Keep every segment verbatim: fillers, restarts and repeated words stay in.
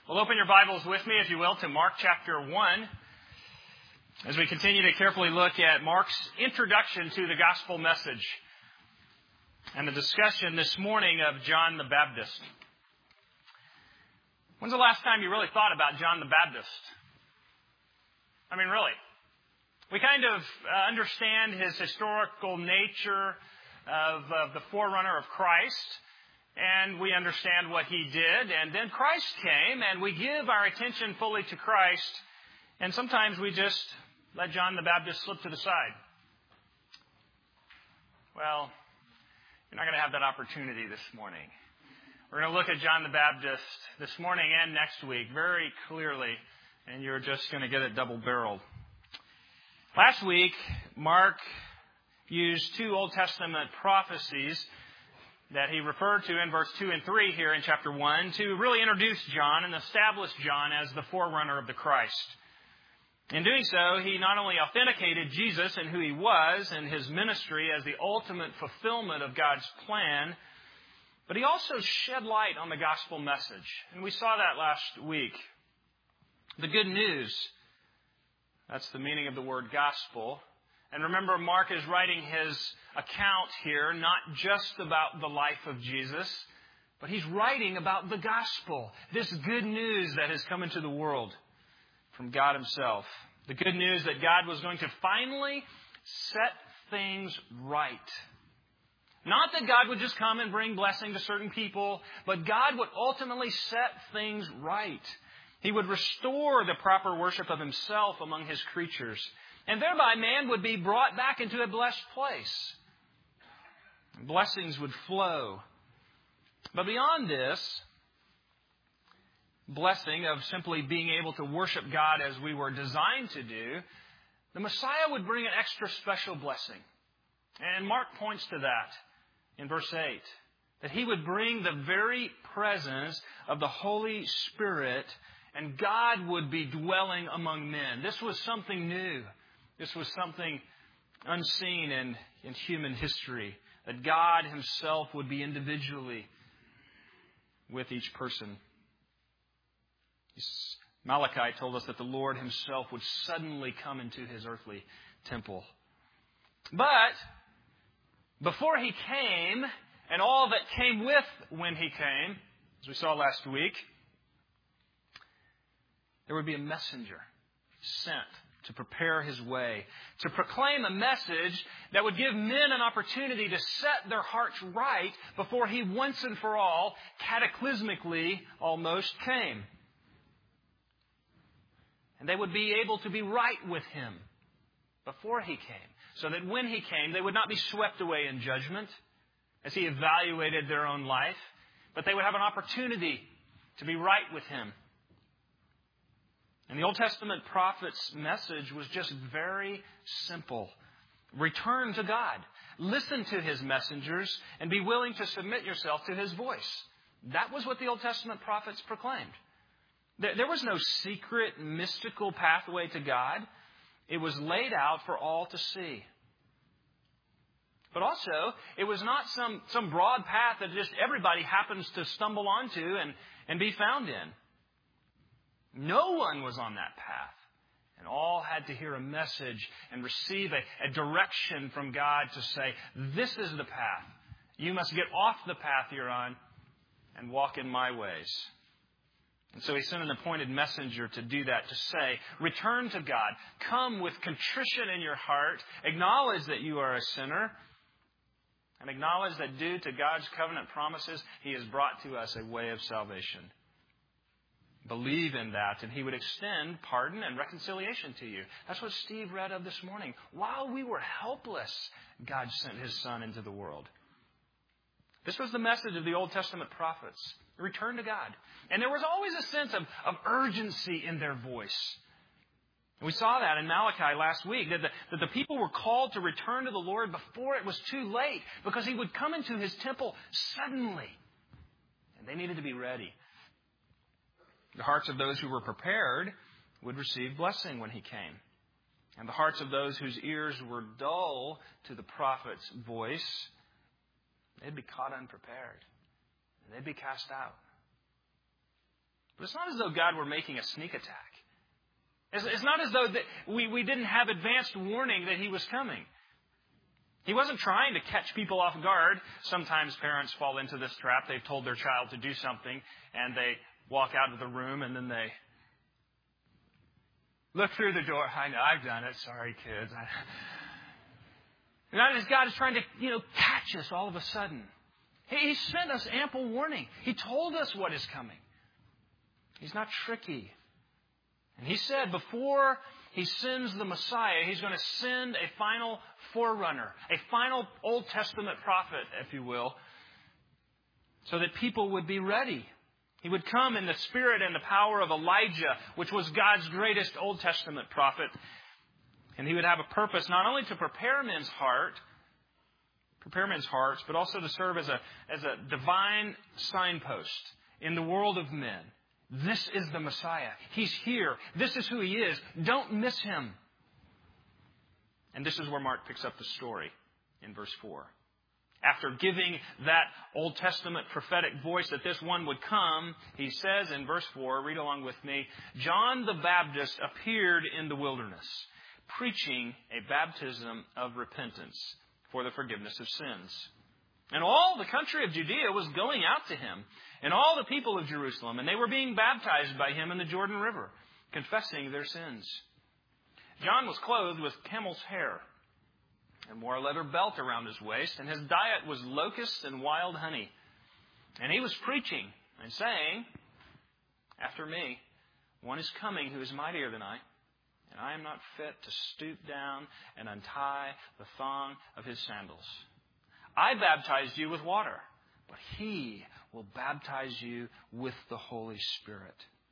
Well, open your Bibles with me, if you will, to Mark chapter one, as we continue to carefully look at Mark's introduction to the gospel message and the discussion this morning of John the Baptist. When's the last time you really thought about John the Baptist? I mean, really. We kind of uh, understand his historical nature of, of the forerunner of Christ. And we understand what he did. And then Christ came, and we give our attention fully to Christ. And sometimes we just let John the Baptist slip to the side. Well, you're not going to have that opportunity this morning. We're going to look at John the Baptist this morning and next week very clearly. And you're just going to get it double-barreled. Last week, Mark used two Old Testament prophecies that he referred to in verse two and three here in chapter one to really introduce John and establish John as the forerunner of the Christ. In doing so, he not only authenticated Jesus and who he was and his ministry as the ultimate fulfillment of God's plan, but he also shed light on the gospel message. And we saw that last week. The good news, that's the meaning of the word gospel. And remember, Mark is writing his account here not just about the life of Jesus, but he's writing about the gospel, this good news that has come into the world from God himself. The good news that God was going to finally set things right. Not that God would just come and bring blessing to certain people, but God would ultimately set things right. He would restore the proper worship of himself among his creatures. And thereby man would be brought back into a blessed place. Blessings would flow. But beyond this blessing of simply being able to worship God as we were designed to do, the Messiah would bring an extra special blessing. And Mark points to that in verse eight. That he would bring the very presence of the Holy Spirit, and God would be dwelling among men. This was something new. This was something unseen in, in human history, that God himself would be individually with each person. Malachi told us that the Lord himself would suddenly come into his earthly temple. But before he came, and all that came with when he came, as we saw last week, there would be a messenger sent to prepare his way, to proclaim a message that would give men an opportunity to set their hearts right before he once and for all, cataclysmically almost, came. And they would be able to be right with him before he came, so that when he came, they would not be swept away in judgment as he evaluated their own life, but they would have an opportunity to be right with him. And the Old Testament prophet's message was just very simple. Return to God. Listen to his messengers and be willing to submit yourself to his voice. That was what the Old Testament prophets proclaimed. There was no secret, mystical pathway to God. It was laid out for all to see. But also, it was not some, some broad path that just everybody happens to stumble onto and, and be found in. No one was on that path. And all had to hear a message and receive a, a direction from God to say, this is the path. You must get off the path you're on and walk in my ways. And so he sent an appointed messenger to do that, to say, return to God. Come with contrition in your heart. Acknowledge that you are a sinner. And acknowledge that due to God's covenant promises, he has brought to us a way of salvation. Believe in that, and he would extend pardon and reconciliation to you. That's what Steve read of this morning. While we were helpless, God sent his Son into the world. This was the message of the Old Testament prophets. Return to God. And there was always a sense of, of urgency in their voice. And we saw that in Malachi last week, that the, that the people were called to return to the Lord before it was too late, because he would come into his temple suddenly. And they needed to be ready. The hearts of those who were prepared would receive blessing when he came. And the hearts of those whose ears were dull to the prophet's voice, they'd be caught unprepared. And they'd be cast out. It It's not as though God were making a sneak attack. It's, it's not as though that we, we didn't have advanced warning that He was coming. He wasn't trying to catch people off guard. Sometimes parents fall into this trap. They've told their child to do something, and they walk out of the room, and then they look through the door. I know, I've done it. Sorry, kids. Not as God is trying to, you know, catch us all of a sudden. He, he sent us ample warning. He told us what is coming. He's not tricky. And He said before He sends the Messiah, He's going to send a final forerunner, a final Old Testament prophet, if you will, so that people would be ready. He would come in the spirit and the power of Elijah, which was God's greatest Old Testament prophet. And He would have a purpose not only to prepare men's heart, prepare men's hearts, but also to serve as a, as a divine signpost in the world of men. This is the Messiah. He's here. This is who He is. Don't miss Him. And this is where Mark picks up the story in verse four. After giving that Old Testament prophetic voice that this one would come, he says in verse four, read along with me, John the Baptist appeared in the wilderness, preaching a baptism of repentance for the forgiveness of sins. And all the country of Judea was going out to Him, and all the people of Jerusalem, and they were being baptized by Him in the Jordan River, confessing their sins. John was clothed with camel's hair and wore a leather belt around his waist, and his diet was locusts and wild honey. And he was preaching and saying, after me, one is coming who is mightier than I, and I am not fit to stoop down and untie the thong of his sandals. I baptized you with water, but He will baptize you with the Holy Spirit.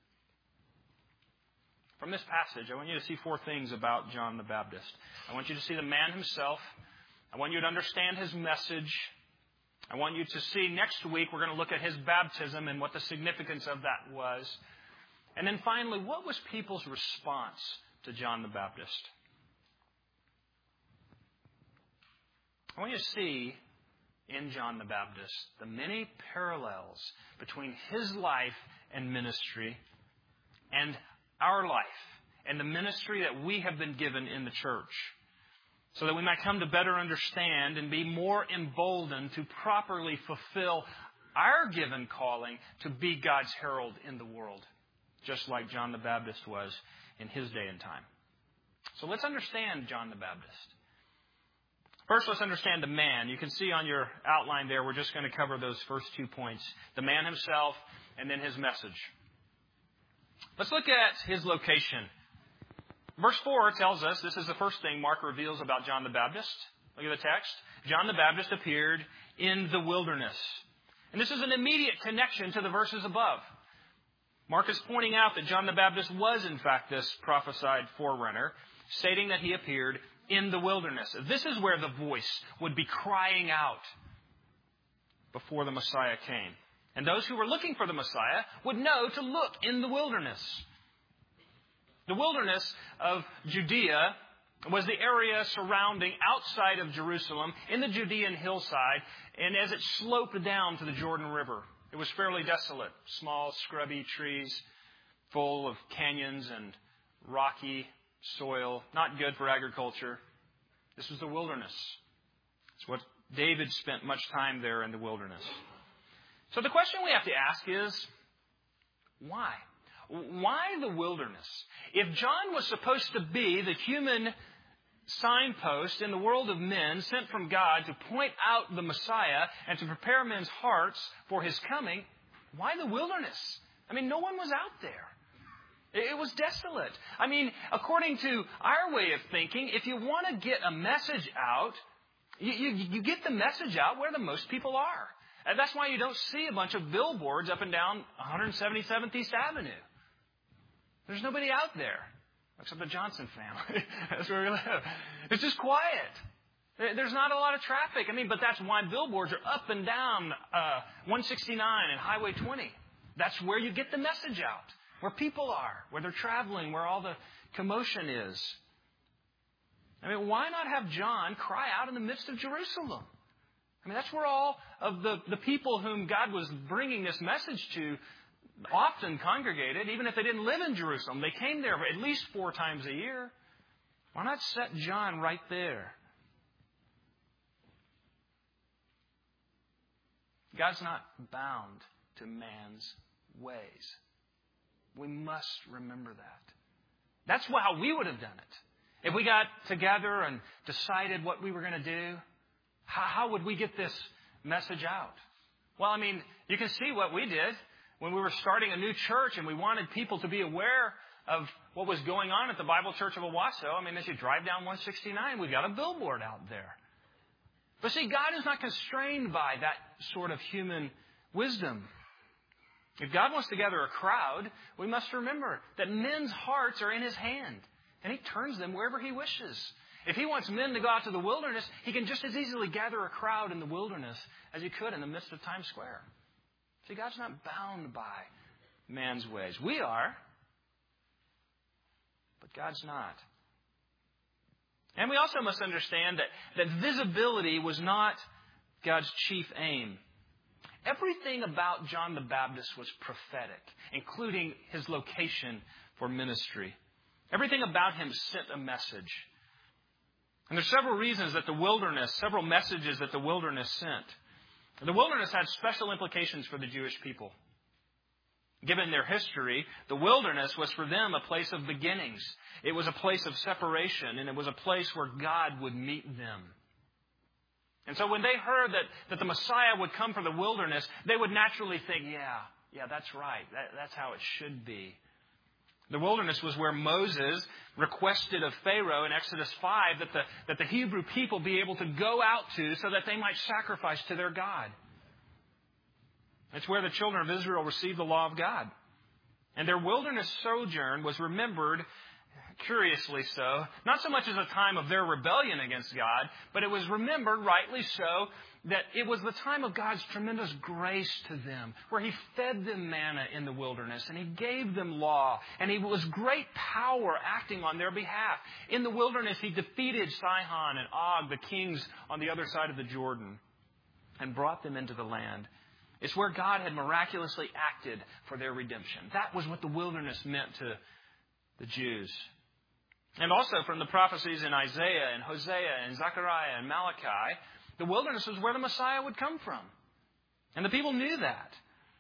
From this passage, I want you to see four things about John the Baptist. I want you to see the man himself. I want you to understand his message. I want you to see next week, we're going to look at his baptism and what the significance of that was. And then finally, what was people's response to John the Baptist? I want you to see in John the Baptist the many parallels between his life and ministry and our life and the ministry that we have been given in the church, so that we might come to better understand and be more emboldened to properly fulfill our given calling to be God's herald in the world, just like John the Baptist was in his day and time. So let's understand John the Baptist. First, let's understand the man. You can see on your outline there, we're just going to cover those first two points. The man himself and then his message. Let's look at his location. Verse four tells us, this is the first thing Mark reveals about John the Baptist. Look at the text. John the Baptist appeared in the wilderness. And this is an immediate connection to the verses above. Mark is pointing out that John the Baptist was, in fact, this prophesied forerunner, stating that he appeared in the wilderness. This is where the voice would be crying out before the Messiah came. And those who were looking for the Messiah would know to look in the wilderness. The wilderness of Judea was the area surrounding outside of Jerusalem in the Judean hillside, and as it sloped down to the Jordan River. It was fairly desolate, small, scrubby trees full of canyons and rocky soil, not good for agriculture. This was the wilderness. It's what David spent much time there in the wilderness. So the question we have to ask is, why? Why the wilderness? If John was supposed to be the human signpost in the world of men sent from God to point out the Messiah and to prepare men's hearts for His coming, why the wilderness? I mean, no one was out there. It was desolate. I mean, according to our way of thinking, if you want to get a message out, you, you, you get the message out where the most people are. And that's why you don't see a bunch of billboards up and down one hundred seventy-seventh East Avenue. There's nobody out there, except the Johnson family. That's where we live. It's just quiet. There's not a lot of traffic. I mean, but that's why billboards are up and down uh, one sixty-nine and Highway twenty. That's where you get the message out, where people are, where they're traveling, where all the commotion is. I mean, why not have John cry out in the midst of Jerusalem? I mean, that's where all of the, the people whom God was bringing this message to, often congregated, even if they didn't live in Jerusalem. They came there at least four times a year. Why not set John right there? God's not bound to man's ways. We must remember that. That's how we would have done it. If we got together and decided what we were going to do, how, how would we get this message out? Well, I mean, you can see what we did when we were starting a new church and we wanted people to be aware of what was going on at the Bible Church of Owasso. I mean, as you drive down one sixty-nine, we've got a billboard out there. But see, God is not constrained by that sort of human wisdom. If God wants to gather a crowd, we must remember that men's hearts are in His hand, and He turns them wherever He wishes. If He wants men to go out to the wilderness, He can just as easily gather a crowd in the wilderness as He could in the midst of Times Square. See, God's not bound by man's ways. We are, but God's not. And we also must understand that, that visibility was not God's chief aim. Everything about John the Baptist was prophetic, including his location for ministry. Everything about him sent a message. And there's several reasons that the wilderness, several messages that the wilderness sent. The wilderness had special implications for the Jewish people. Given their history, the wilderness was for them a place of beginnings. It was a place of separation, and it was a place where God would meet them. And so when they heard that, that the Messiah would come from the wilderness, they would naturally think, yeah, yeah, that's right. That, that's how it should be. The wilderness was where Moses requested of Pharaoh in Exodus five that the, that the Hebrew people be able to go out to so that they might sacrifice to their God. It's where the children of Israel received the law of God. And their wilderness sojourn was remembered, curiously so, not so much as a time of their rebellion against God, but it was remembered, rightly so, that it was the time of God's tremendous grace to them, where He fed them manna in the wilderness, and He gave them law, and He was great power acting on their behalf. In the wilderness, He defeated Sihon and Og, the kings on the other side of the Jordan, and brought them into the land. It's where God had miraculously acted for their redemption. That was what the wilderness meant to the Jews. And also from the prophecies in Isaiah and Hosea and Zechariah and Malachi, the wilderness was where the Messiah would come from. And the people knew that.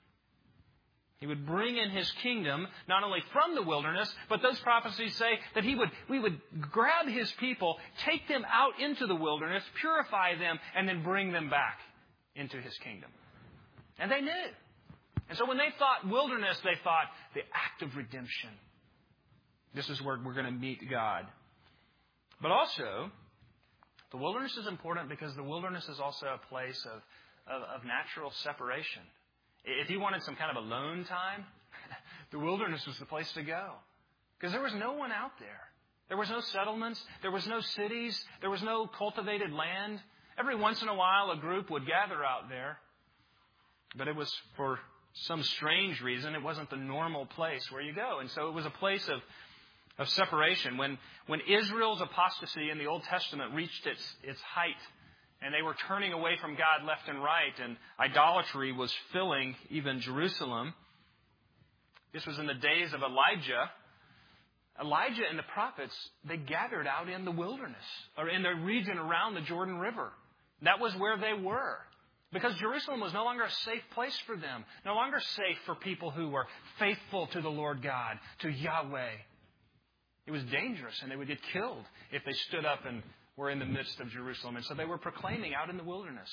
He would bring in His kingdom not only from the wilderness, but those prophecies say that He would, we would grab His people, take them out into the wilderness, purify them, and then bring them back into His kingdom. And they knew. And so when they thought wilderness, they thought the act of redemption. This is where we're going to meet God. But also, the wilderness is important because the wilderness is also a place of, of, of natural separation. If you wanted some kind of alone time, the wilderness was the place to go. Because there was no one out there. There was no settlements. There was no cities. There was no cultivated land. Every once in a while, a group would gather out there. But it was for some strange reason, it wasn't the normal place where you go. And so it was a place of, of separation. When, when Israel's apostasy in the Old Testament reached its, its height, and they were turning away from God left and right, and idolatry was filling even Jerusalem, this was in the days of Elijah. Elijah and the prophets, they gathered out in the wilderness, or in the region around the Jordan River. That was where they were. Because Jerusalem was no longer a safe place for them. No longer safe for people who were faithful to the Lord God, to Yahweh. It was dangerous, and they would get killed if they stood up and were in the midst of Jerusalem. And so they were proclaiming out in the wilderness.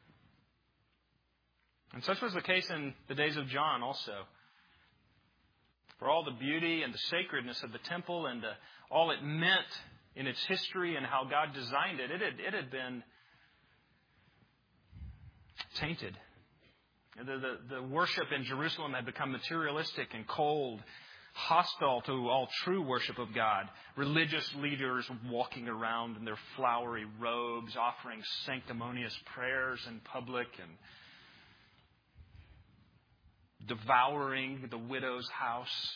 And such was the case in the days of John also. For all the beauty and the sacredness of the temple and the, all it meant in its history and how God designed it, it had, it had been tainted. The, the, the worship in Jerusalem had become materialistic and cold, hostile to all true worship of God. Religious leaders walking around in their flowery robes, offering sanctimonious prayers in public and devouring the widow's house,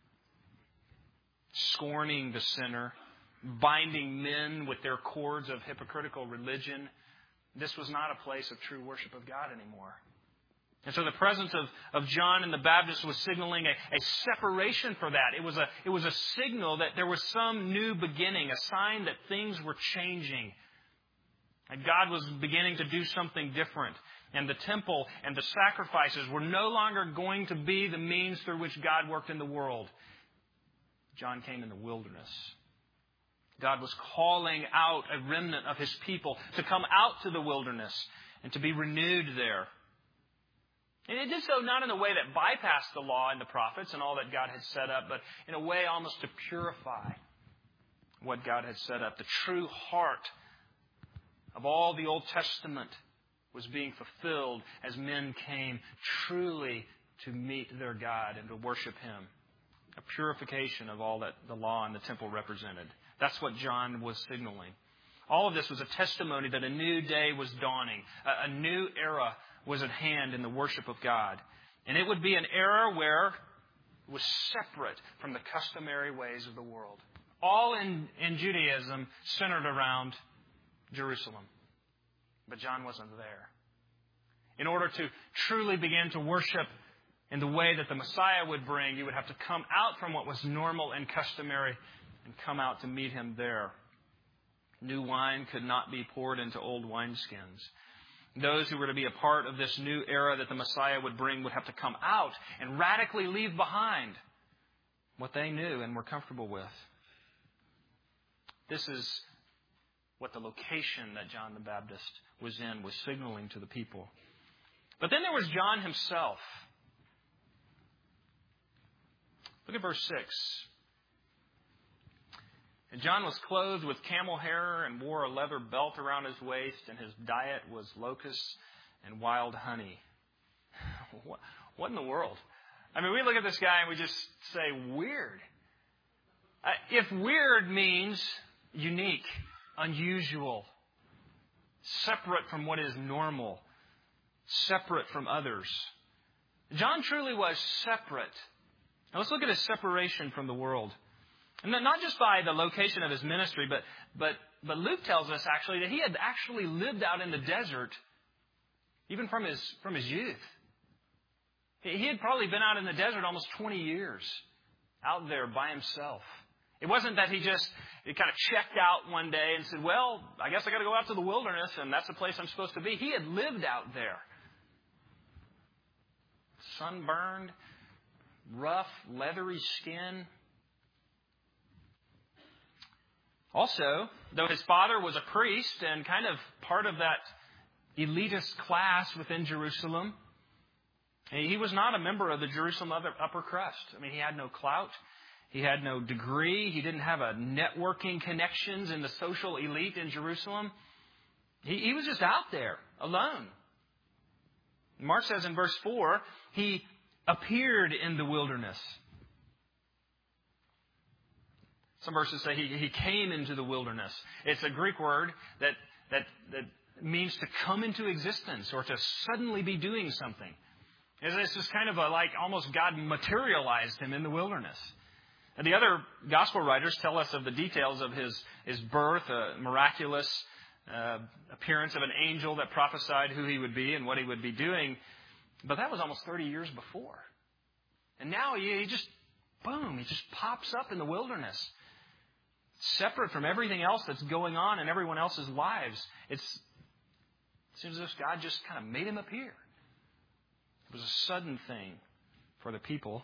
scorning the sinner, binding men with their cords of hypocritical religion. This was not a place of true worship of God anymore. And so the presence of, of John and the Baptist was signaling a, a separation for that. It was a, it was a signal that there was some new beginning, a sign that things were changing. And God was beginning to do something different. And the temple and the sacrifices were no longer going to be the means through which God worked in the world. John came in the wilderness. God was calling out a remnant of His people to come out to the wilderness and to be renewed there. And it did so not in a way that bypassed the law and the prophets and all that God had set up, but in a way almost to purify what God had set up. The true heart of all the Old Testament was being fulfilled as men came truly to meet their God and to worship Him. A purification of all that the law and the temple represented. That's what John was signaling. All of this was a testimony that a new day was dawning. A, a new era was at hand in the worship of God. And it would be an era where it was separate from the customary ways of the world. All in, in Judaism centered around Jerusalem. But John wasn't there. In order to truly begin to worship in the way that the Messiah would bring, you would have to come out from what was normal and customary and come out to meet Him there. New wine could not be poured into old wineskins. Those who were to be a part of this new era that the Messiah would bring would have to come out and radically leave behind what they knew and were comfortable with. This is what the location that John the Baptist was in was signaling to the people. But then there was John himself. Look at verse six. And John was clothed with camel hair and wore a leather belt around his waist, and his diet was locusts and wild honey. What, what in the world? I mean, we look at this guy and we just say, weird. Uh, if weird means unique, unusual, separate from what is normal, separate from others. John truly was separate. Now let's look at his separation from the world. And not just by the location of his ministry, but, but, but Luke tells us actually that he had actually lived out in the desert even from his, from his youth. He had probably been out in the desert almost twenty years, out there by himself. It wasn't that he just he kind of checked out one day and said, well, I guess I got to go out to the wilderness and that's the place I'm supposed to be. He had lived out there. Sunburned, rough, leathery skin. Also, though his father was a priest and kind of part of that elitist class within Jerusalem, he was not a member of the Jerusalem upper crust. I mean, he had no clout. He had no degree. He didn't have a networking connections in the social elite in Jerusalem. He, he was just out there alone. Mark says in verse four, he appeared in the wilderness. Some verses say he, he came into the wilderness. It's a Greek word that, that, that means to come into existence or to suddenly be doing something. It's just kind of a, like almost God materialized him in the wilderness. And the other gospel writers tell us of the details of his, his birth, a miraculous uh, appearance of an angel that prophesied who he would be and what he would be doing. But that was almost thirty years before. And now he, he just, boom, he just pops up in the wilderness. Separate from everything else that's going on in everyone else's lives. It's, it seems as if God just kind of made him appear. It was a sudden thing for the people.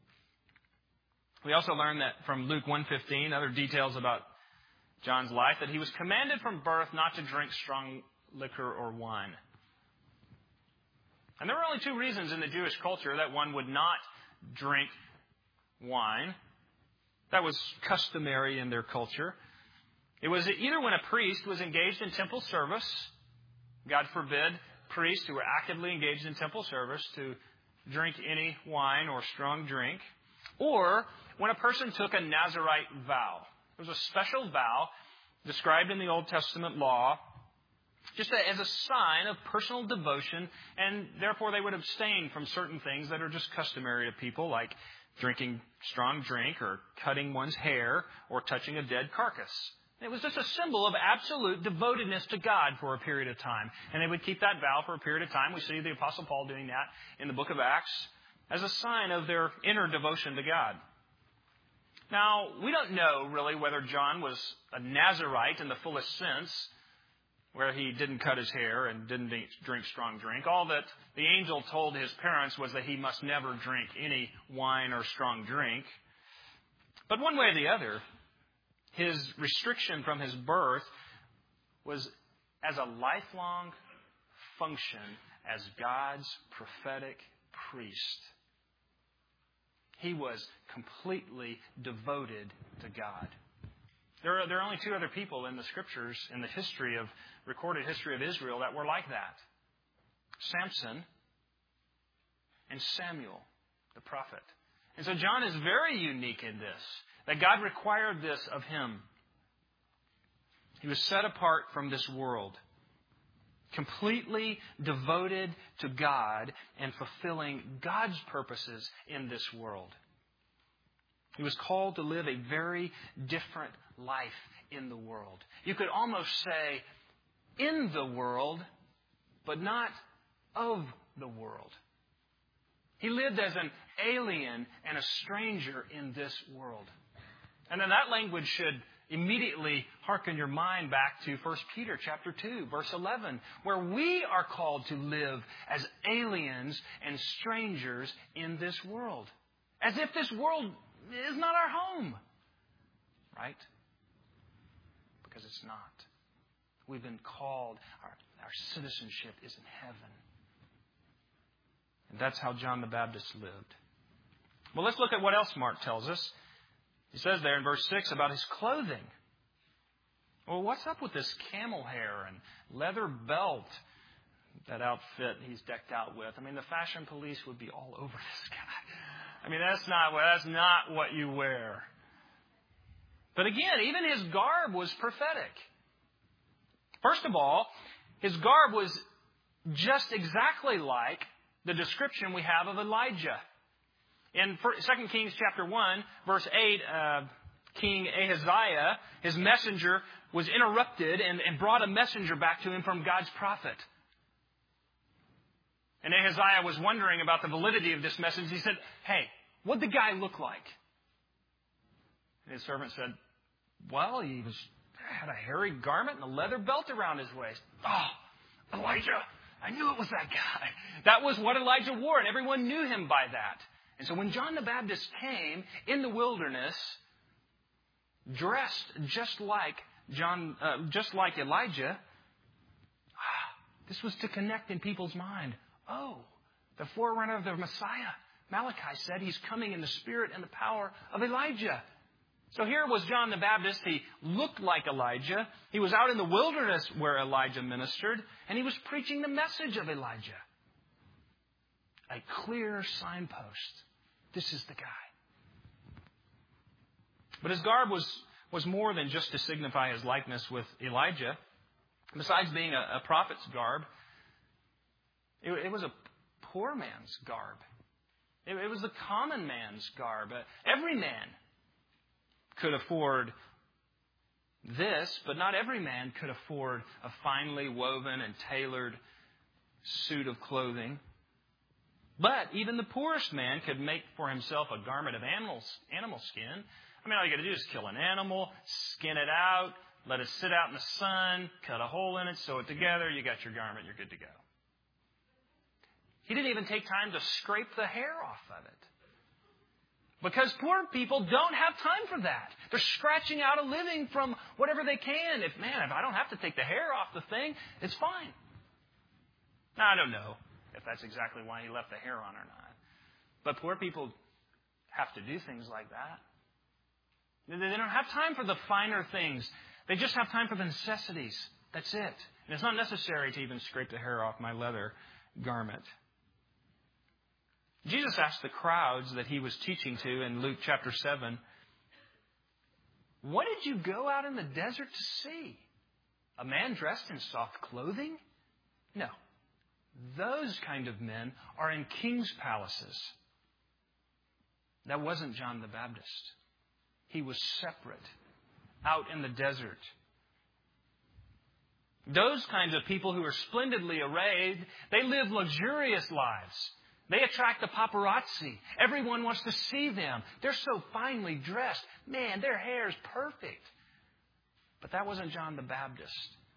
We also learn that from Luke one fifteen, other details about John's life, that he was commanded from birth not to drink strong liquor or wine. And there were only two reasons in the Jewish culture that one would not drink wine. That was customary in their culture. It was either when a priest was engaged in temple service, God forbid priests who were actively engaged in temple service to drink any wine or strong drink, or when a person took a Nazirite vow. It was a special vow described in the Old Testament law, just as a sign of personal devotion, and therefore they would abstain from certain things that are just customary to people, like drinking strong drink or cutting one's hair or touching a dead carcass. It was just a symbol of absolute devotedness to God for a period of time. And they would keep that vow for a period of time. We see the Apostle Paul doing that in the book of Acts as a sign of their inner devotion to God. Now, we don't know really whether John was a Nazirite in the fullest sense, where he didn't cut his hair and didn't drink strong drink. All that the angel told his parents was that he must never drink any wine or strong drink. But one way or the other, his restriction from his birth was as a lifelong function as God's prophetic priest. He was completely devoted to God. There are, there are only two other people in the Scriptures, in the history of, recorded history of Israel, that were like that. Samson and Samuel, the prophet. And so John is very unique in this, that God required this of him. He was set apart from this world, completely devoted to God and fulfilling God's purposes in this world. He was called to live a very different life in the world. You could almost say in the world, but not of the world. He lived as an alien and a stranger in this world. And then that language should immediately hearken your mind back to First Peter chapter two, verse eleven, where we are called to live as aliens and strangers in this world. As if this world is not our home. Right? Because it's not. We've been called, our, our citizenship is in heaven. And that's how John the Baptist lived. Well, let's look at what else Mark tells us. He says there in verse six about his clothing. Well, what's up with this camel hair and leather belt, that outfit he's decked out with? I mean, the fashion police would be all over this guy. I mean, that's not, that's not what you wear. But again, even his garb was prophetic. First of all, his garb was just exactly like the description we have of Elijah. In Second Kings chapter one, verse eight, uh, King Ahaziah, his messenger, was interrupted and, and brought a messenger back to him from God's prophet. And Ahaziah was wondering about the validity of this message. He said, hey, what'd the guy look like? And his servant said, well, he was had a hairy garment and a leather belt around his waist. Oh, Elijah, I knew it was that guy. That was what Elijah wore, and everyone knew him by that. And so when John the Baptist came in the wilderness, dressed just like John, uh, just like Elijah, ah, this was to connect in people's mind. Oh, the forerunner of the Messiah. Malachi said he's coming in the spirit and the power of Elijah. So here was John the Baptist. He looked like Elijah. He was out in the wilderness where Elijah ministered, and he was preaching the message of Elijah. A clear signpost. This is the guy. But his garb was, was more than just to signify his likeness with Elijah. Besides being a, a prophet's garb, it, it was a poor man's garb. It, it was the common man's garb. Uh, every man could afford this, but not every man could afford a finely woven and tailored suit of clothing. But even the poorest man could make for himself a garment of animals, animal skin. I mean, all you got to do is kill an animal, skin it out, let it sit out in the sun, cut a hole in it, sew it together, you got your garment, you're good to go. He didn't even take time to scrape the hair off of it. Because poor people don't have time for that. They're scratching out a living from whatever they can. If, man, if I don't have to take the hair off the thing, it's fine. Now, I don't know if that's exactly why he left the hair on or not. But poor people have to do things like that. They don't have time for the finer things. They just have time for the necessities. That's it. And it's not necessary to even scrape the hair off my leather garment. Jesus asked the crowds that he was teaching to in Luke chapter seven, what did you go out in the desert to see? A man dressed in soft clothing? No. Those kind of men are in king's palaces. That wasn't John the Baptist. He was separate out in the desert. Those kinds of people who are splendidly arrayed, they live luxurious lives. They attract the paparazzi. Everyone wants to see them. They're so finely dressed. Man, their hair is perfect. But that wasn't John the Baptist.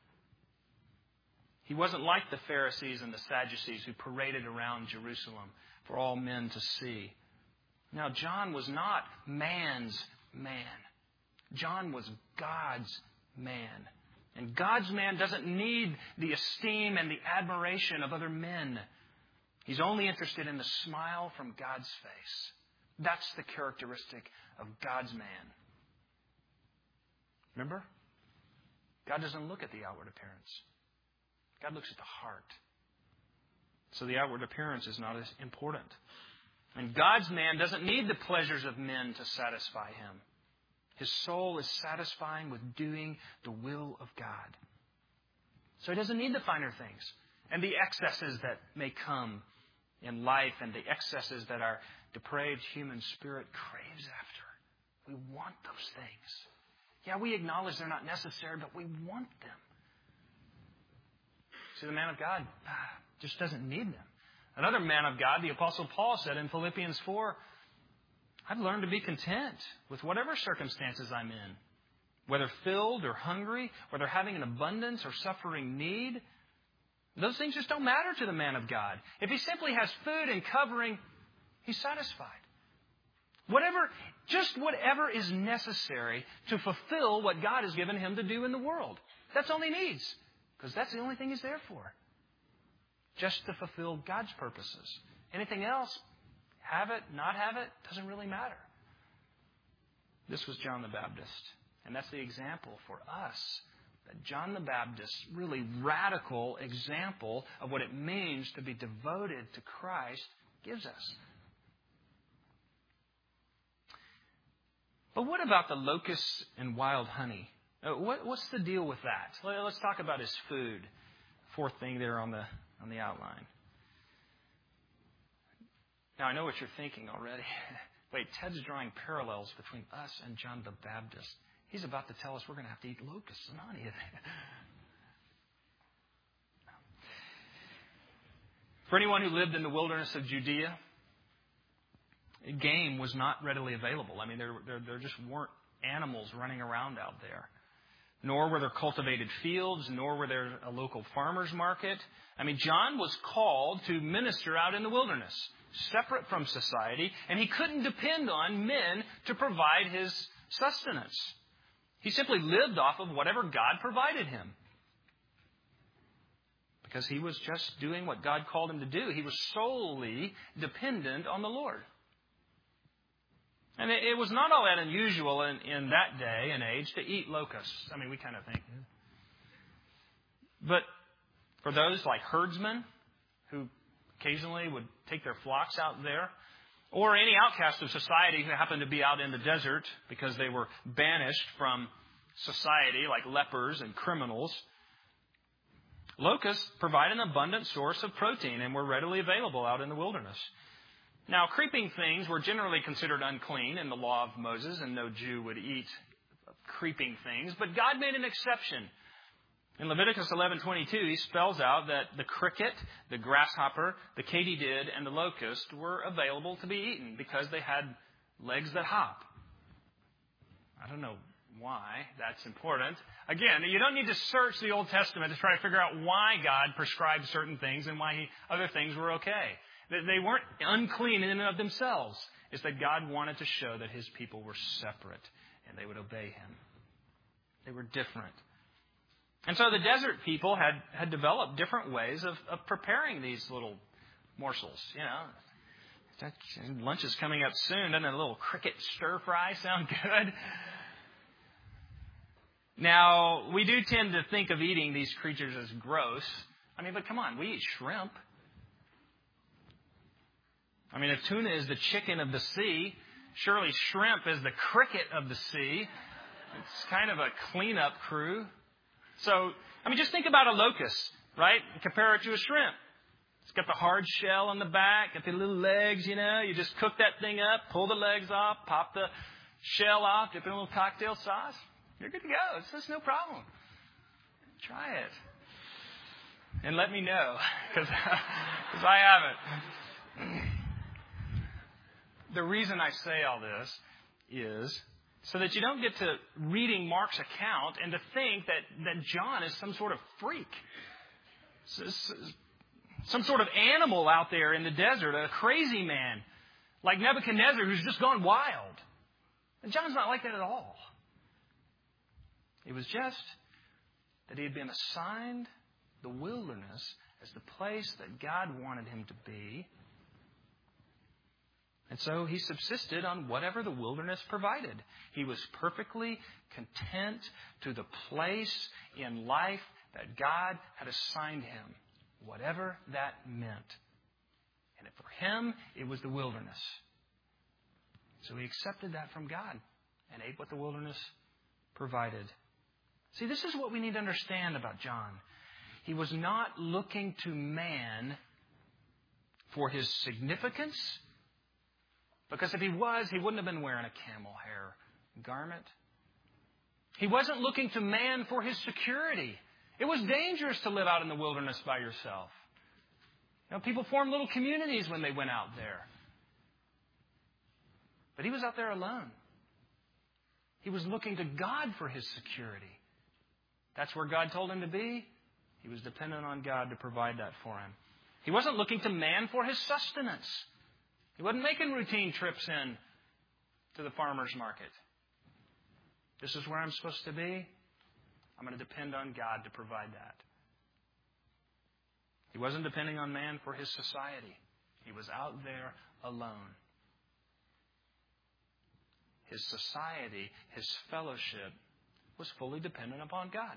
He wasn't like the Pharisees and the Sadducees who paraded around Jerusalem for all men to see. Now, John was not man's man. John was God's man. And God's man doesn't need the esteem and the admiration of other men. He's only interested in the smile from God's face. That's the characteristic of God's man. Remember? God doesn't look at the outward appearance. God looks at the heart. So the outward appearance is not as important. And God's man doesn't need the pleasures of men to satisfy him. His soul is satisfying with doing the will of God. So he doesn't need the finer things and the excesses that may come in life and the excesses that our depraved human spirit craves after. We want those things. Yeah, we acknowledge they're not necessary, but we want them. See, the man of God just doesn't need them. Another man of God, the Apostle Paul, said in Philippians four, I've learned to be content with whatever circumstances I'm in, whether filled or hungry, whether having an abundance or suffering need. Those things just don't matter to the man of God. If he simply has food and covering, he's satisfied. Whatever, just whatever is necessary to fulfill what God has given him to do in the world. That's all he needs, because that's the only thing he's there for. Just to fulfill God's purposes. Anything else, have it, not have it, doesn't really matter. This was John the Baptist. And that's the example for us. That John the Baptist's really radical example of what it means to be devoted to Christ gives us. But what about the locusts and wild honey? What, what's the deal with that? Let's talk about his food. Fourth thing there on the on the outline. Now, I know what you're thinking already. Wait, Ted's drawing parallels between us and John the Baptist. He's about to tell us we're going to have to eat locusts and honey. For anyone who lived in the wilderness of Judea, game was not readily available. I mean, there, there, there just weren't animals running around out there. Nor were there cultivated fields, nor were there a local farmer's market. I mean, John was called to minister out in the wilderness, separate from society, and he couldn't depend on men to provide his sustenance. He simply lived off of whatever God provided him. Because he was just doing what God called him to do. He was solely dependent on the Lord. And it, it was not all that unusual in, in that day and age to eat locusts. I mean, we kind of think. But for those like herdsmen who occasionally would take their flocks out there, or any outcast of society who happened to be out in the desert because they were banished from society like lepers and criminals, locusts provide an abundant source of protein and were readily available out in the wilderness. Now, creeping things were generally considered unclean in the law of Moses, and no Jew would eat creeping things. But God made an exception. In Leviticus eleven twenty-two, he spells out that the cricket, the grasshopper, the katydid, and the locust were available to be eaten because they had legs that hop. I don't know why that's important. Again, you don't need to search the Old Testament to try to figure out why God prescribed certain things and why he, other things were okay. They weren't unclean in and of themselves. It's that God wanted to show that his people were separate and they would obey him. They were different. And so the desert people had, had developed different ways of, of preparing these little morsels. You know, lunch is coming up soon. Doesn't a little cricket stir fry sound good? Now, we do tend to think of eating these creatures as gross. I mean, but come on, we eat shrimp. I mean, if tuna is the chicken of the sea, surely shrimp is the cricket of the sea. It's kind of a cleanup crew. So, I mean, just think about a locust, right? Compare it to a shrimp. It's got the hard shell on the back, got the little legs, you know. You just cook that thing up, pull the legs off, pop the shell off, dip it in a little cocktail sauce. You're good to go. It's just no problem. Try it. And let me know, because I haven't. The reason I say all this is so that you don't get to reading Mark's account and to think that, that John is some sort of freak. Some sort of animal out there in the desert, a crazy man, like Nebuchadnezzar who's just gone wild. And John's not like that at all. It was just that he had been assigned the wilderness as the place that God wanted him to be. And so he subsisted on whatever the wilderness provided. He was perfectly content to the place in life that God had assigned him, whatever that meant. And for him, it was the wilderness. So he accepted that from God and ate what the wilderness provided. See, this is what we need to understand about John. He was not looking to man for his significance, because if he was, he wouldn't have been wearing a camel hair garment. He wasn't looking to man for his security. It was dangerous to live out in the wilderness by yourself. You know, people formed little communities when they went out there. But he was out there alone. He was looking to God for his security. That's where God told him to be. He was dependent on God to provide that for him. He wasn't looking to man for his sustenance. He wasn't making routine trips in to the farmer's market. This is where I'm supposed to be. I'm going to depend on God to provide that. He wasn't depending on man for his society. He was out there alone. His society, his fellowship, was fully dependent upon God.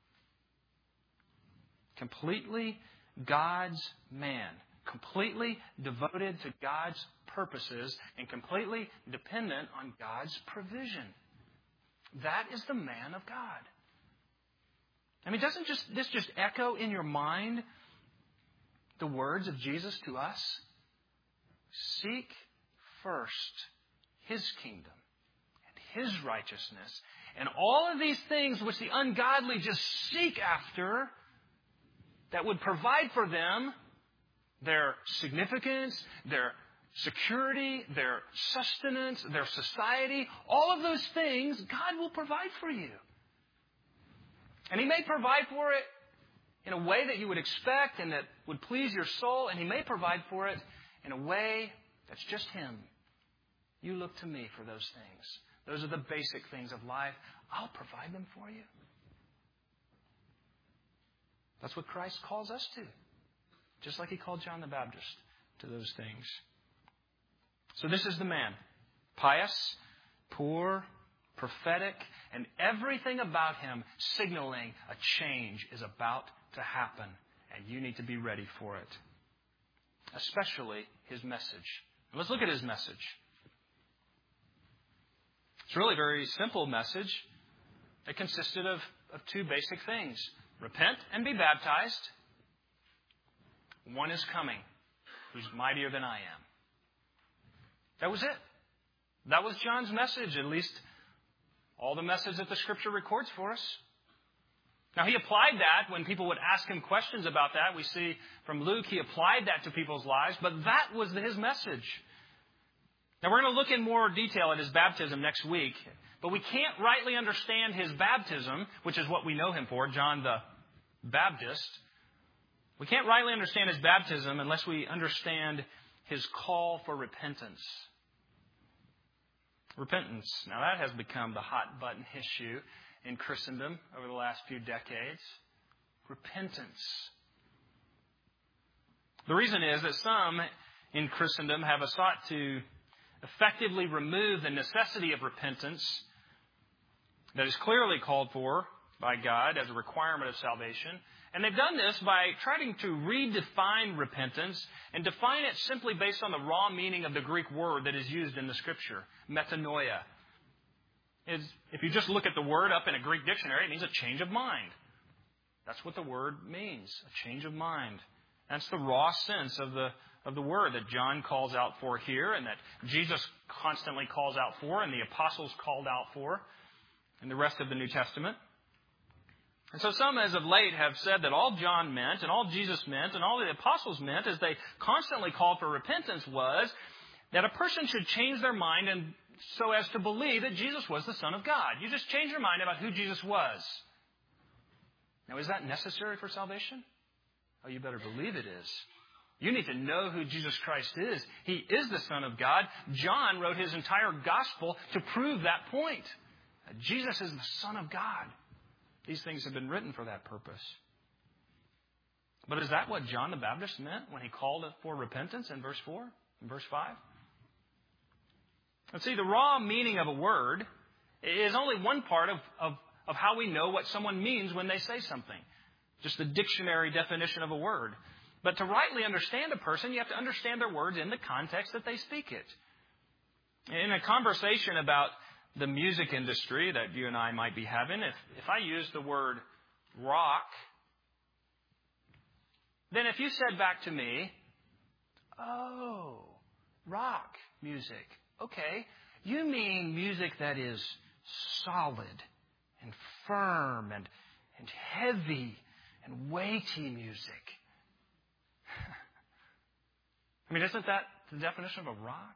Completely God's man. Completely devoted to God's purposes and completely dependent on God's provision. That is the man of God. I mean, doesn't just this just echo in your mind the words of Jesus to us? Seek first His kingdom and His righteousness, and all of these things which the ungodly just seek after that would provide for them their significance, their security, their sustenance, their society, all of those things, God will provide for you. And He may provide for it in a way that you would expect and that would please your soul, and He may provide for it in a way that's just Him. You look to me for those things. Those are the basic things of life. I'll provide them for you. That's what Christ calls us to. Just like He called John the Baptist to those things. So this is the man. Pious, poor, prophetic, and everything about him signaling a change is about to happen. And you need to be ready for it. Especially his message. Let's look at his message. It's really a very simple message. It consisted of, of two basic things. Repent and be baptized. One is coming, who's mightier than I am. That was it. That was John's message, at least all the message that the Scripture records for us. Now, he applied that when people would ask him questions about that. We see from Luke, he applied that to people's lives, but that was his message. Now, we're going to look in more detail at his baptism next week, but we can't rightly understand his baptism, which is what we know him for, John the Baptist. We can't rightly understand his baptism unless we understand his call for repentance. Repentance. Now, that has become the hot button issue in Christendom over the last few decades. Repentance. The reason is that some in Christendom have sought to effectively remove the necessity of repentance that is clearly called for by God as a requirement of salvation. And they've done this by trying to redefine repentance and define it simply based on the raw meaning of the Greek word that is used in the Scripture, metanoia. Is, if you just look at the word up in a Greek dictionary, it means a change of mind. That's what the word means, a change of mind. That's the raw sense of the of the word that John calls out for here and that Jesus constantly calls out for and the apostles called out for. and the rest of the New Testament. And so some as of late have said that all John meant and all Jesus meant and all the apostles meant as they constantly called for repentance was that a person should change their mind and so as to believe that Jesus was the Son of God. You just change your mind about who Jesus was. Now, is that necessary for salvation? Oh, you better believe it is. You need to know who Jesus Christ is. He is the Son of God. John wrote his entire gospel to prove that point. That Jesus is the Son of God. These things have been written for that purpose. But is that what John the Baptist meant when he called for repentance in verse four, in verse five? Let's see, the raw meaning of a word is only one part of, of, of how we know what someone means when they say something. Just the dictionary definition of a word. But to rightly understand a person, you have to understand their words in the context that they speak it. In a conversation about the music industry that you and I might be having, if, if I use the word rock, then if you said back to me, oh, rock music, okay, you mean music that is solid and firm and, and heavy and weighty music. I mean, isn't that the definition of a rock?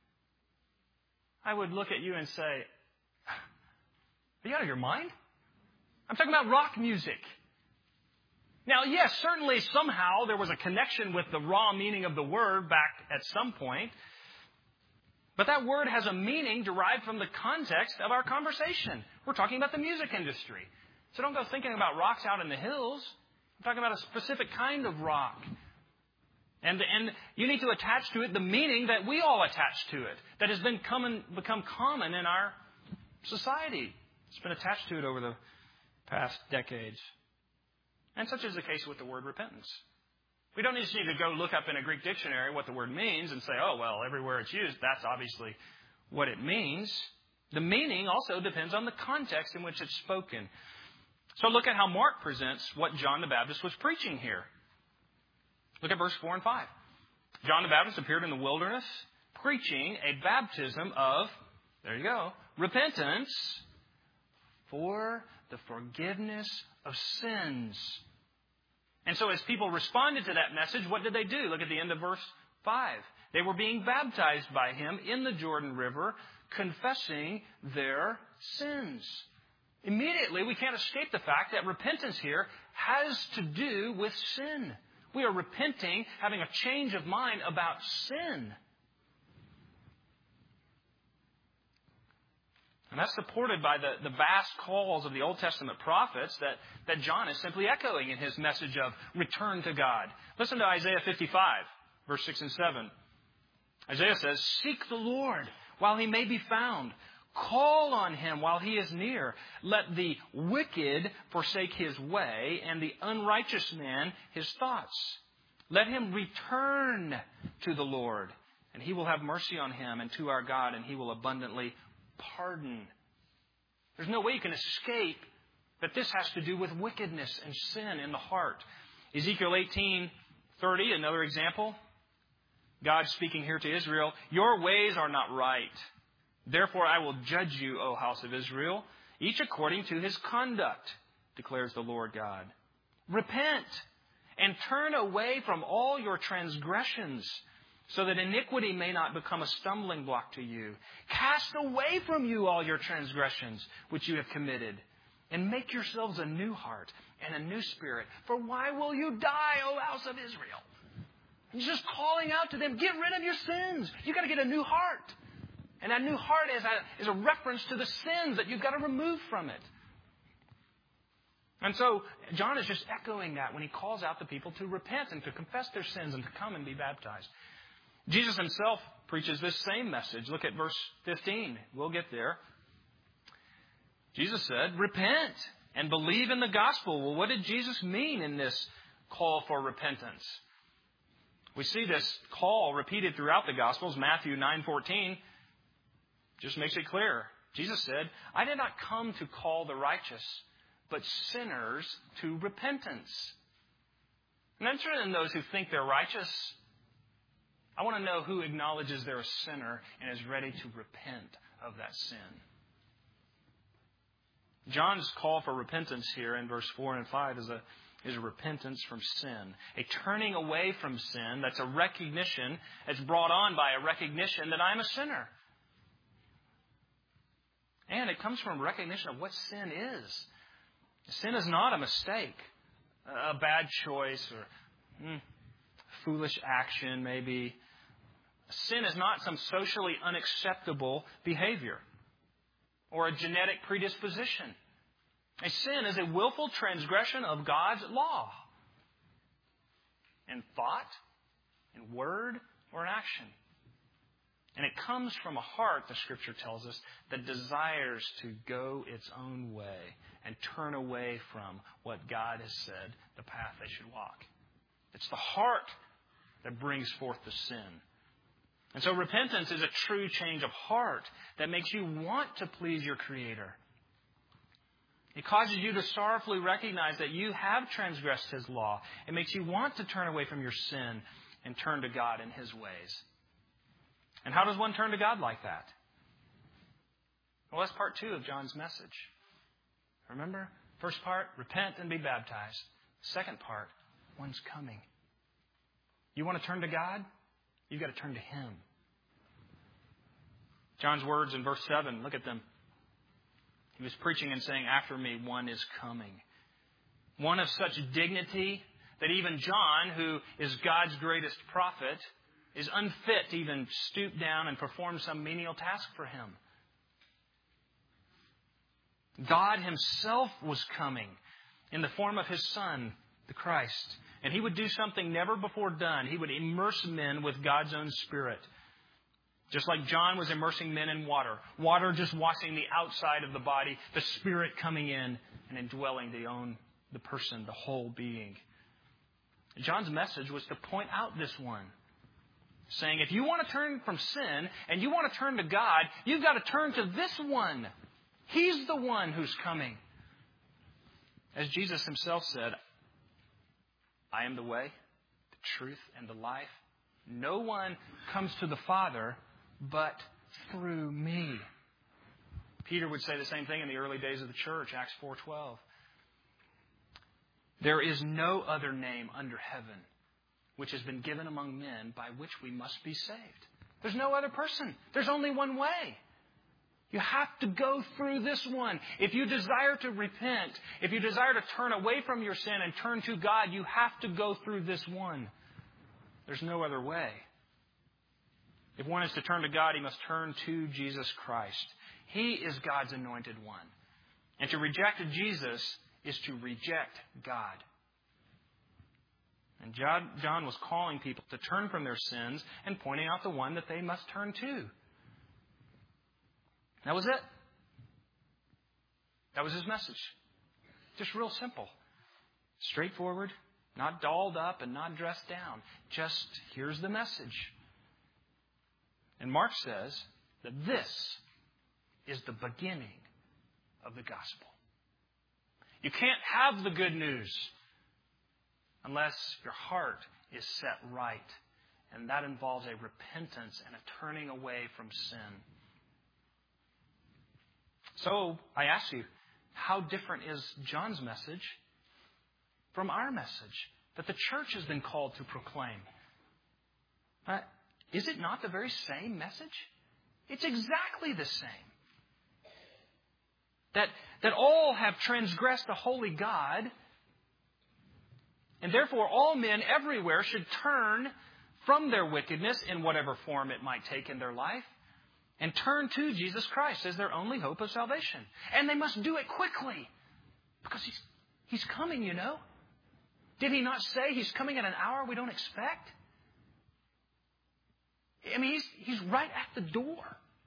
I would look at you and say, are you out of your mind? I'm talking about rock music. Now, yes, certainly somehow there was a connection with the raw meaning of the word back at some point. But that word has a meaning derived from the context of our conversation. We're talking about the music industry. So don't go thinking about rocks out in the hills. I'm talking about a specific kind of rock. And, and you need to attach to it the meaning that we all attach to it, that has been common, become common in our society. It's been attached to it over the past decades. And such is the case with the word repentance. We don't just need to go look up in a Greek dictionary what the word means and say, oh, well, everywhere it's used, that's obviously what it means. The meaning also depends on the context in which it's spoken. So look at how Mark presents what John the Baptist was preaching here. Look at verse four and five. John the Baptist appeared in the wilderness preaching a baptism of, there you go, repentance for the forgiveness of sins. And so as people responded to that message, what did they do? Look at the end of verse five. They were being baptized by him in the Jordan River, confessing their sins. Immediately, we can't escape the fact that repentance here has to do with sin. We are repenting, having a change of mind about sin. And that's supported by the, the vast calls of the Old Testament prophets that, that John is simply echoing in his message of return to God. Listen to Isaiah fifty-five, verse six and seven. Isaiah says, seek the Lord while he may be found. Call on him while he is near. Let the wicked forsake his way and the unrighteous man his thoughts. Let him return to the Lord, and he will have mercy on him, and to our God, and he will abundantly pardon. There's no way you can escape that this has to do with wickedness and sin in the heart. Ezekiel eighteen thirty, another example. God speaking here to Israel, your ways are not right. Therefore I will judge you, O house of Israel, each according to his conduct, declares the Lord God. Repent and turn away from all your transgressions, so that iniquity may not become a stumbling block to you. Cast away from you all your transgressions which you have committed, and make yourselves a new heart and a new spirit. For why will you die, O house of Israel? He's just calling out to them, get rid of your sins. You've got to get a new heart. And that new heart is a, is a reference to the sins that you've got to remove from it. And so John is just echoing that when he calls out the people to repent and to confess their sins and to come and be baptized. Jesus himself preaches this same message. Look at verse fifteen. We'll get there. Jesus said, repent and believe in the gospel. Well, what did Jesus mean in this call for repentance? We see this call repeated throughout the Gospels. Matthew nine fourteen just makes it clear. Jesus said, I did not come to call the righteous, but sinners to repentance. And I'm interested in those who think they're righteous. I want to know who acknowledges they're a sinner and is ready to repent of that sin. John's call for repentance here in verse four and five is a, is a repentance from sin. A turning away from sin that's a recognition, it's brought on by a recognition that I'm a sinner. And it comes from recognition of what sin is. Sin is not a mistake, a bad choice, or hmm, foolish action maybe. Sin is not some socially unacceptable behavior or a genetic predisposition. A sin is a willful transgression of God's law in thought, in word, or in action. And it comes from a heart, the Scripture tells us, that desires to go its own way and turn away from what God has said, the path they should walk. It's the heart that brings forth the sin. And so repentance is a true change of heart that makes you want to please your Creator. It causes you to sorrowfully recognize that you have transgressed His law. It makes you want to turn away from your sin and turn to God in His ways. And how does one turn to God like that? Well, that's part two of John's message. Remember? First part, repent and be baptized. Second part, one's coming. You want to turn to God? You've got to turn to Him. John's words in verse seven, look at them. He was preaching and saying, after me, one is coming. One of such dignity that even John, who is God's greatest prophet, is unfit to even stoop down and perform some menial task for Him. God Himself was coming in the form of His Son, the Christ. And He would do something never before done. He would immerse men with God's own Spirit. Just like John was immersing men in water. Water just washing the outside of the body. The Spirit coming in and indwelling the own, the person, the whole being. John's message was to point out this one. Saying, if you want to turn from sin and you want to turn to God, you've got to turn to this one. He's the one who's coming. As Jesus Himself said, I am the way, the truth, and the life. No one comes to the Father but through me. Peter would say the same thing in the early days of the church, Acts four twelve. There is no other name under heaven which has been given among men by which we must be saved. There's no other person. There's only one way. You have to go through this one. If you desire to repent, if you desire to turn away from your sin and turn to God, you have to go through this one. There's no other way. If one is to turn to God, he must turn to Jesus Christ. He is God's anointed one. And to reject Jesus is to reject God. And John, John was calling people to turn from their sins and pointing out the one that they must turn to. That was it. That was his message. Just real simple. Straightforward, not dolled up and not dressed down. Just here's the message. And Mark says that this is the beginning of the gospel. You can't have the good news unless your heart is set right. And that involves a repentance and a turning away from sin. So I ask you, how different is John's message from our message that the church has been called to proclaim? Uh, is it not the very same message? It's exactly the same. That, that all have transgressed the holy God, and therefore all men everywhere should turn from their wickedness in whatever form it might take in their life and turn to Jesus Christ as their only hope of salvation. And they must do it quickly because He's, he's coming, you know. Did He not say He's coming at an hour we don't expect? I mean, He's, he's right at the door.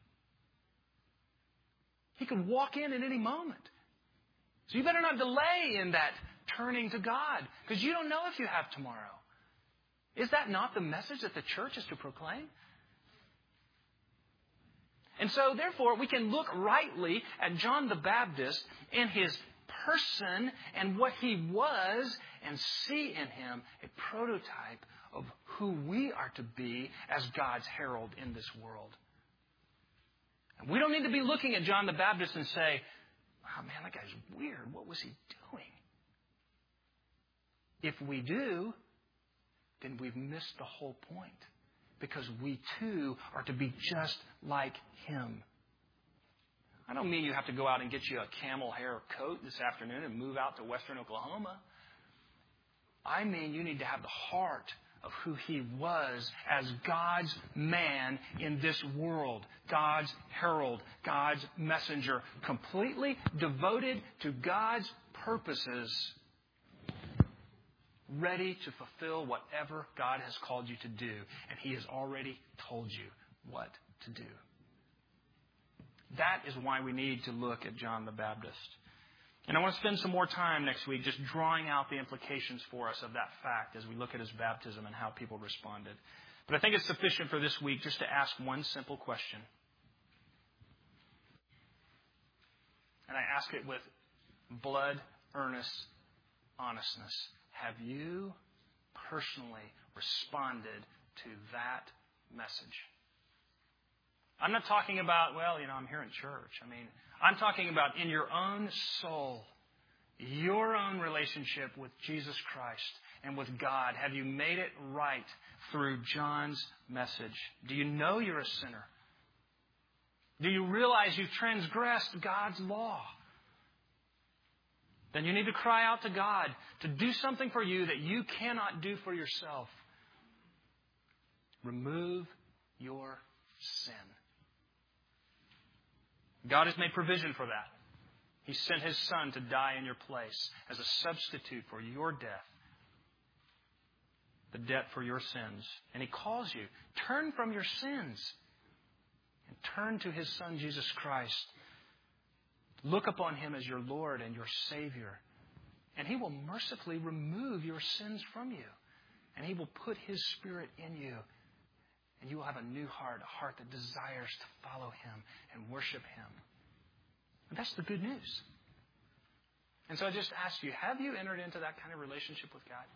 He could walk in at any moment. So you better not delay in that turning to God, because you don't know if you have tomorrow. Is that not the message that the church is to proclaim? And so, therefore, we can look rightly at John the Baptist and his person and what he was and see in him a prototype of who we are to be as God's herald in this world. And we don't need to be looking at John the Baptist and say, oh man, that guy's weird. What was he doing? If we do, then we've missed the whole point. Because we too are to be just like Him. I don't mean you have to go out and get you a camel hair coat this afternoon and move out to western Oklahoma. I mean you need to have the heart of who He was as God's man in this world. God's herald, God's messenger, completely devoted to God's purposes, ready to fulfill whatever God has called you to do. And He has already told you what to do. That is why we need to look at John the Baptist. And I want to spend some more time next week just drawing out the implications for us of that fact as we look at His baptism and how people responded. But I think it's sufficient for this week just to ask one simple question. And I ask it with blood, earnest honestness. Have you personally responded to that message? I'm not talking about, well, you know, I'm here in church. I mean, I'm talking about in your own soul, your own relationship with Jesus Christ and with God. Have you made it right through John's message? Do you know you're a sinner? Do you realize you've transgressed God's law? Then you need to cry out to God to do something for you that you cannot do for yourself. Remove your sin. God has made provision for that. He sent His Son to die in your place as a substitute for your death. The debt for your sins. And He calls you, turn from your sins and turn to His Son, Jesus Christ. Look upon Him as your Lord and your Savior. And He will mercifully remove your sins from you. And He will put His Spirit in you. And you will have a new heart, a heart that desires to follow Him and worship Him. And that's the good news. And so I just ask you, have you entered into that kind of relationship with God?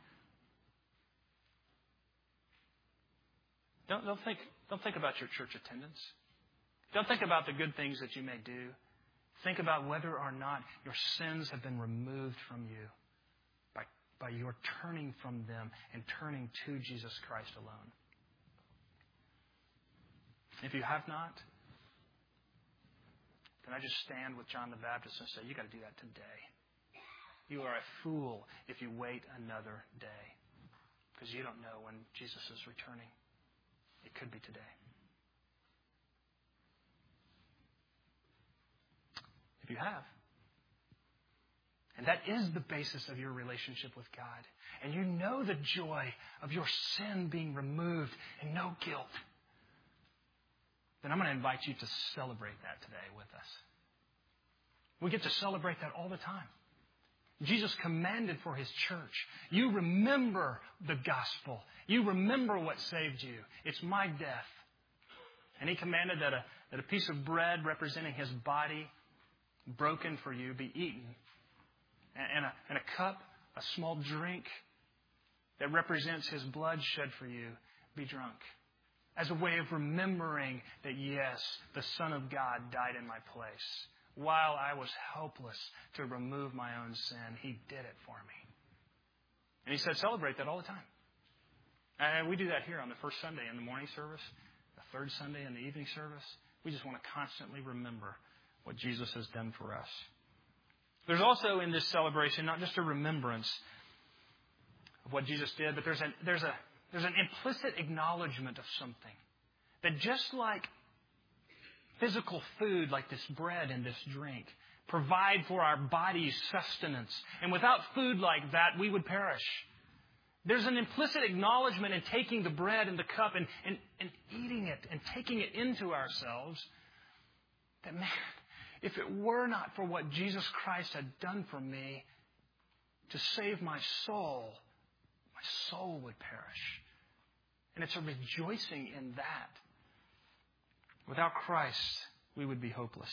Don't, don't think, don't think about your church attendance. Don't think about the good things that you may do. Think about whether or not your sins have been removed from you by, by your turning from them and turning to Jesus Christ alone. If you have not, then I just stand with John the Baptist and say, you got to do that today. You are a fool if you wait another day, because you don't know when Jesus is returning. It could be today. If you have, and that is the basis of your relationship with God, and you know the joy of your sin being removed and no guilt, then I'm going to invite you to celebrate that today with us. We get to celebrate that all the time. Jesus commanded for His church, you remember the gospel. You remember what saved you. It's my death. And He commanded that a, that a piece of bread representing His body broken for you be eaten. And, and, a, and a cup, a small drink that represents His blood shed for you, be drunk. As a way of remembering that, yes, the Son of God died in my place. While I was helpless to remove my own sin, He did it for me. And He said, celebrate that all the time. And we do that here on the first Sunday in the morning service, the third Sunday in the evening service. We just want to constantly remember what Jesus has done for us. There's also in this celebration not just a remembrance of what Jesus did, but there's a, there's a There's an implicit acknowledgement of something. That just like physical food, like this bread and this drink, provide for our body's sustenance. And without food like that, we would perish. There's an implicit acknowledgement in taking the bread and the cup and, and, and eating it and taking it into ourselves. That, man, if it were not for what Jesus Christ had done for me to save my soul, my soul would perish. And it's a rejoicing in that. Without Christ, we would be hopeless.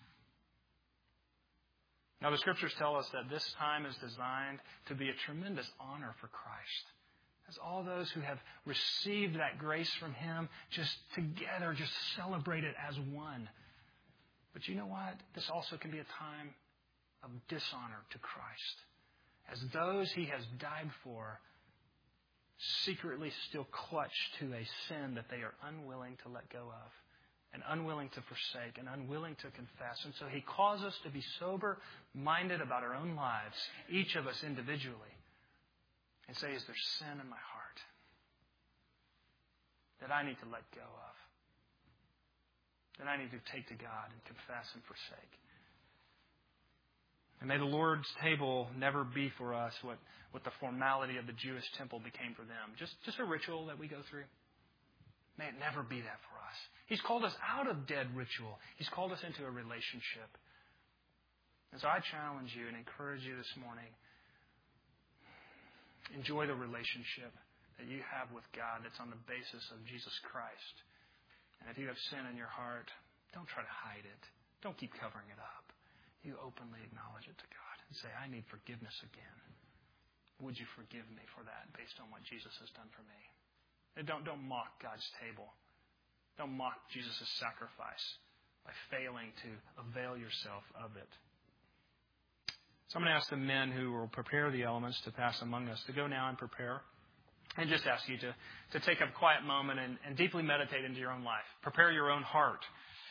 Now, the Scriptures tell us that this time is designed to be a tremendous honor for Christ. As all those who have received that grace from Him, just together, just celebrate it as one. But you know what? This also can be a time of dishonor to Christ. As those he has died for secretly still clutch to a sin that they are unwilling to let go of, and unwilling to forsake, and unwilling to confess. And so he calls us to be sober-minded about our own lives, each of us individually, and say, is there sin in my heart that I need to let go of, that I need to take to God and confess and forsake? And may the Lord's table never be for us what, what the formality of the Jewish temple became for them. Just, just a ritual that we go through. May it never be that for us. He's called us out of dead ritual. He's called us into a relationship. And so I challenge you and encourage you this morning. Enjoy the relationship that you have with God that's on the basis of Jesus Christ. And if you have sin in your heart, don't try to hide it. Don't keep covering it up. You openly acknowledge it to God and say, I need forgiveness again. Would you forgive me for that based on what Jesus has done for me? And don't, don't mock God's table. Don't mock Jesus' sacrifice by failing to avail yourself of it. So I'm going to ask the men who will prepare the elements to pass among us to go now and prepare. And just ask you to, to take a quiet moment and, and deeply meditate into your own life. Prepare your own heart